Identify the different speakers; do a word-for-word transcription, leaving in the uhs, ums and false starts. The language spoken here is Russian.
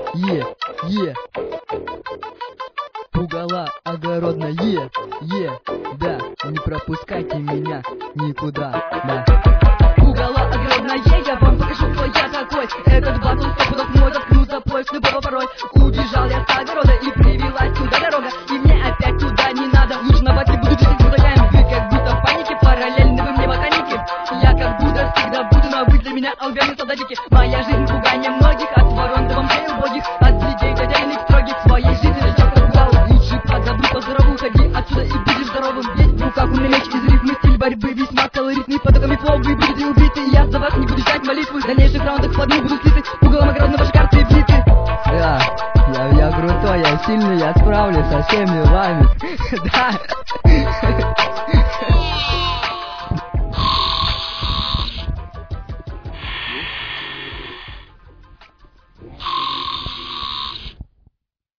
Speaker 1: е, е. Пугало огородное, е, да. Не пропускайте меня никуда, да.
Speaker 2: Пугало огромное, я вам покажу, кто я такой. Этот батл сто пудов мой, заткну за пояс любого порой. Убежал я с огорода и привелась сюда дорога. И мне опять туда не надо. Лучше на баке буду жить с мудаками. Вы как будто в панике, параллельно вы мне ботаники. Я как будто всегда буду, но вы для меня албяны солдатики. Моя жизнь пугание многих, от ворон до бомжей убогих, от детей до дяденек строгих. Своей жизни я пугал. Лучше позабудь по здорову, ходи отсюда и будешь здоровым. Здесь в руках у меня меч из рифмы, стиль борьбы весьма колоритный. Потоками флоу вы будете убиты, я за вас не буду ждать молитвы. В дальнейших раундах в одну будут слиты. Пугалом огромно ваши карты влиты.
Speaker 1: Да, я, я крутой, я сильный, я справлюсь со всеми вами. Да.